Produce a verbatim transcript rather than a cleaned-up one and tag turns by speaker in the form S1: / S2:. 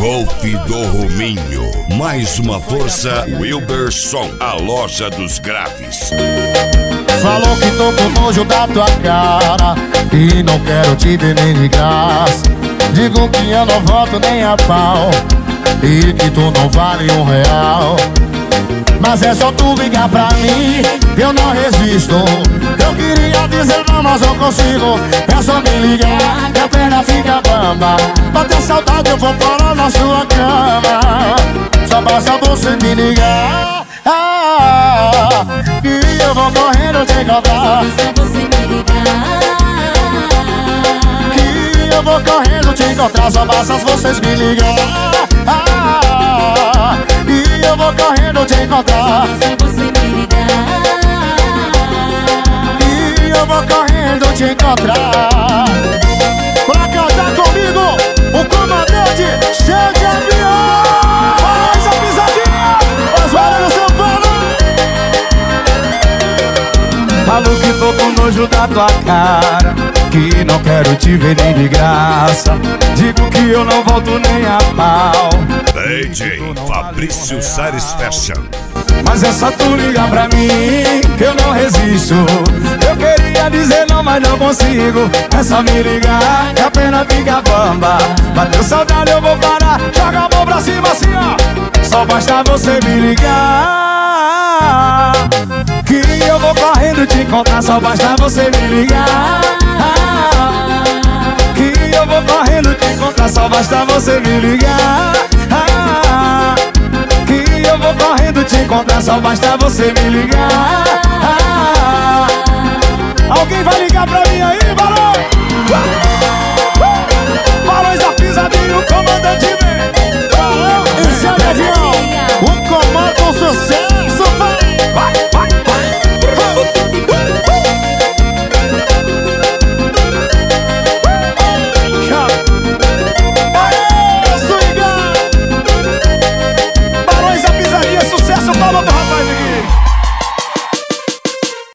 S1: Golf do Rominho. Mais uma força, Wilberson, a loja dos graves.
S2: Falou que tô com nojo da tua cara e não quero te ver nem de graça. Digo que eu não volto nem a pau e que tu não vale um real. Mas é só tu ligar pra mim, eu não resisto. Eu queria dizer não, mas não consigo. É só me ligar, que a perna fica bamba. Bater saudade, eu vou parar na sua cama. Só basta você me ligar, ah, e eu vou correndo te encontrar.
S3: Só você me ligar,
S2: que eu vou correndo te encontrar. Só basta vocês me ligar, ah, e eu vou correndo te encontrar.
S3: só você me ligar,
S2: E eu vou correndo te encontrar. Pra cantar comigo, o comandante cheio de avião. Faz a pisadinha, Osvaldo no São Paulo.
S4: Falo que tô com nojo da tua cara, que não quero te ver nem de graça. Digo que eu não volto nem a pau.
S1: D J Fabrício Sares Fashion.
S4: Mas é só tu ligar pra mim, que eu não resisto. Eu queria dizer não, mas não consigo. É só me ligar, que a pena fica bamba. Bateu saudade, eu vou parar. Joga a mão pra cima assim, ó. Só basta você me ligar, que eu vou correndo te encontrar. Só basta você me ligar, que eu vou correndo te encontrar. Só basta você me ligar, que eu vou correndo te encontrar. Só basta você me ligar. Alguém vai ligar pra mim aí, valeu?